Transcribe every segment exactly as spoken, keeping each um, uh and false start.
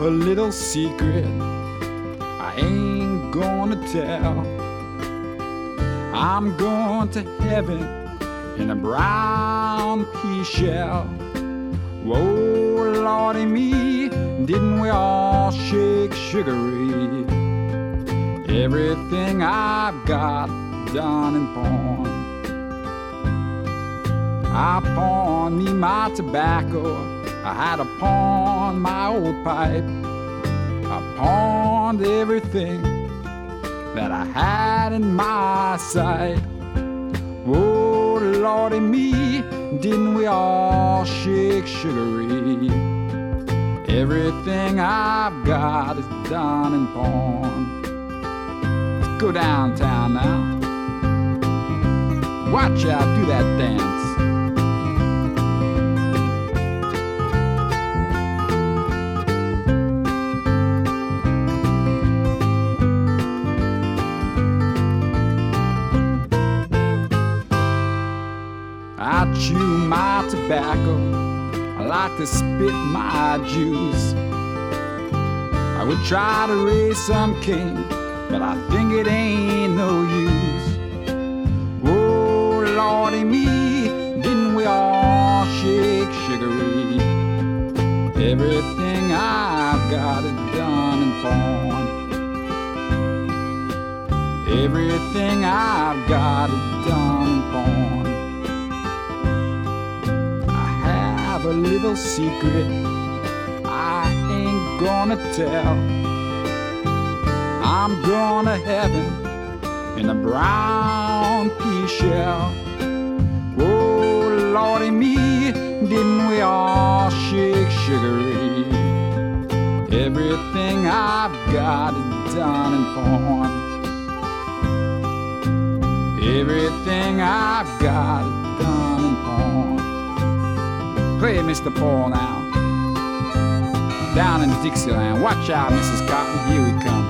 a little secret I ain't gonna tell. I'm going to heaven in a brown pea shell. Whoa, Lordy me, didn't we all shake sugary? Everything I've got done and pawned. I pawned me my tobacco, I had to pawn my old pipe. I pawned everything that I had in my sight. Oh, Lordy me, didn't we all shake sugary? Everything I've got is done and pawned. Let's go downtown now. Watch out, do that dance. I chew my tobacco, I like to spit my juice. I would try to raise some cane, but I think it ain't no use. Oh, Lordy me, didn't we all shake sugary? Everything I've got is done and pawned. Everything I've got is done and pawned. A little secret I ain't gonna tell. I'm going to heaven in a brown pea shell. Oh, Lordy me, didn't we all shake sugary? Everything I've got is done and pawned. Everything I've got is done and pawned. Play Mister Paul now. Down in Dixieland. Watch out, Missus Cotton, here we come.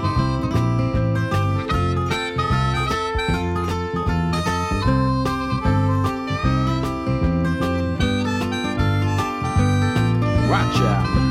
Watch out.